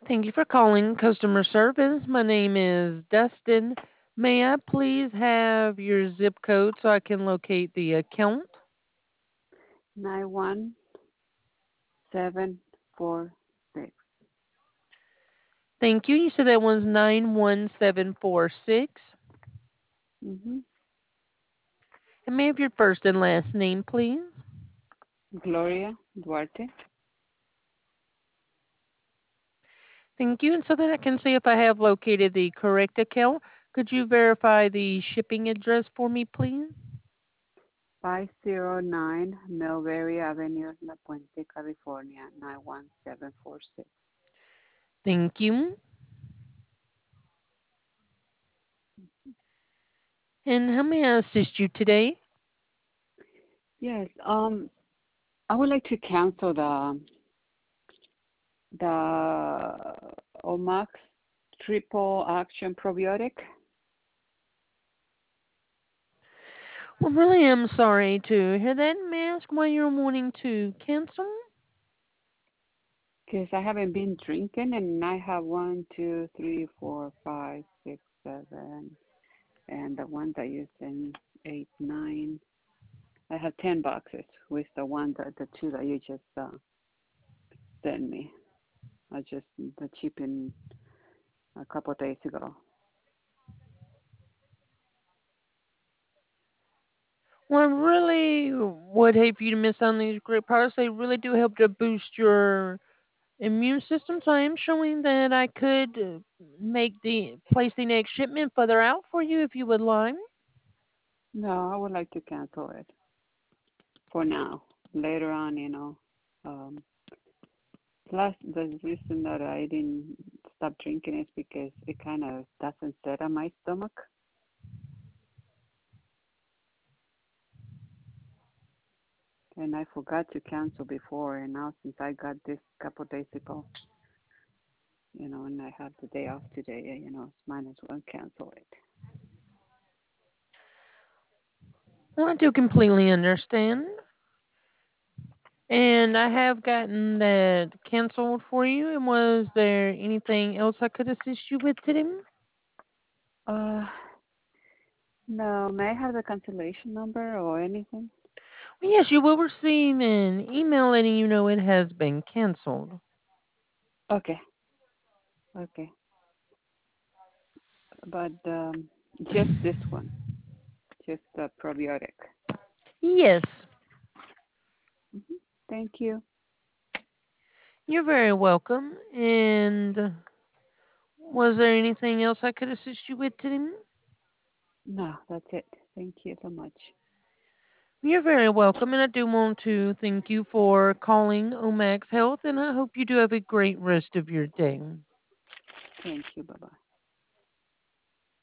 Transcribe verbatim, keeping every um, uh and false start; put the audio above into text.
Thank you for calling customer service. My name is Dustin. May I please have your zip code so I can locate the account? Nine one seven four six. Thank you. You said that was nine one seven four six. Mm-hmm. And may I have your first and last name, please? Gloria Duarte. Thank you. And so that I can see if I have located the correct account, could you verify the shipping address for me, please? Five zero nine Millbury Avenue, La Puente, California, nine one seven four six. Thank you. And how may I assist you today? Yes. Um, I would like to cancel the the Omax Triple Action Probiotic Well, really am sorry to hear that. May I ask why you're wanting to cancel? because I haven't been drinking, and I have one, two, three, four, five, six, seven, and the one that you sent eight, nine. I have ten boxes with the one that the two that you just uh, sent me. I just the shipping a couple of days ago. Well, I really would hate for you to miss out on these great products. They really do help to boost your immune system. So I am showing that I could uh, make the place the next shipment further out for you if you would like. No, I would like to cancel it for now. Later on, you know. Um, plus, the reason that I didn't stop drinking is because it kind of doesn't set on my stomach. And I forgot to cancel before, and now since I got this couple of days ago, you know, and I have the day off today, you know, might as well cancel it. Well, I do completely understand. And I have gotten that canceled for you. And was there anything else I could assist you with today? Uh, no, may I have the cancellation number or anything? Well, yes, you will receive an email letting you know it has been canceled. Okay, okay, but um, just this one, just the probiotic. Yes, Hmm. Thank you. you're very welcome. And was there anything else I could assist you with today? No, that's it. Thank you so much. You're very welcome. And I do want to thank you for calling Omax Health. And I hope you do have a great rest of your day. Thank you. Bye bye.